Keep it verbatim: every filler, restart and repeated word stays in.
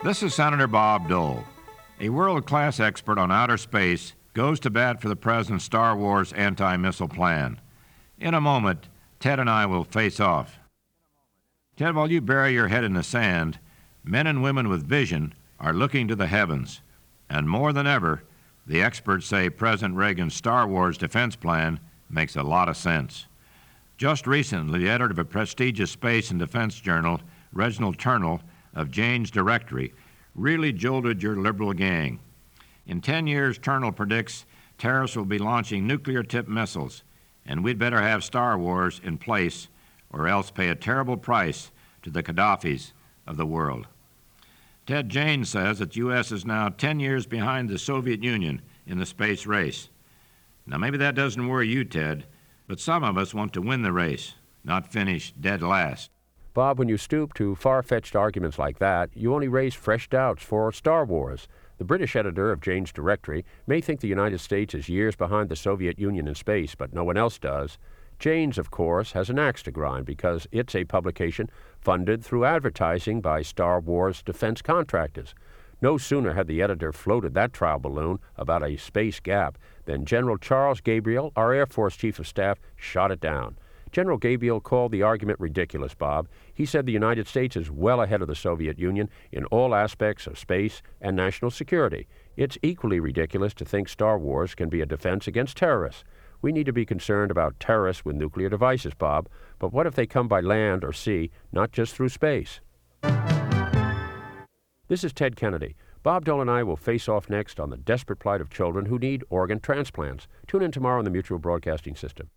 This is Senator Bob Dole. A world-class expert on outer space goes to bat for the President's Star Wars anti-missile plan. In a moment, Ted and I will face off. Ted, while you bury your head in the sand, men and women with vision are looking to the heavens. And more than ever, the experts say President Reagan's Star Wars defense plan makes a lot of sense. Just recently, the editor of a prestigious space and defense journal, Reginald Turnell of Jane's Directory, really jolted your liberal gang. In ten years, Turnell predicts terrorists will be launching nuclear-tipped missiles, and we'd better have Star Wars in place or else pay a terrible price to the Gaddafis of the world. Ted Jane says that the U S is now ten years behind the Soviet Union in the space race. Now, maybe that doesn't worry you, Ted, but some of us want to win the race, not finish dead last. Bob, when you stoop to far-fetched arguments like that, you only raise fresh doubts for Star Wars. The British editor of Jane's Directory may think the United States is years behind the Soviet Union in space, but no one else does. Jane's, of course, has an axe to grind because it's a publication funded through advertising by Star Wars defense contractors. No sooner had the editor floated that trial balloon about a space gap than General Charles Gabriel, our Air Force Chief of Staff, shot it down. General Gabriel called the argument ridiculous, Bob. He said the United States is well ahead of the Soviet Union in all aspects of space and national security. It's equally ridiculous to think Star Wars can be a defense against terrorists. We need to be concerned about terrorists with nuclear devices, Bob, but what if they come by land or sea, not just through space? This is Ted Kennedy. Bob Dole and I will face off next on the desperate plight of children who need organ transplants. Tune in tomorrow on the Mutual Broadcasting System.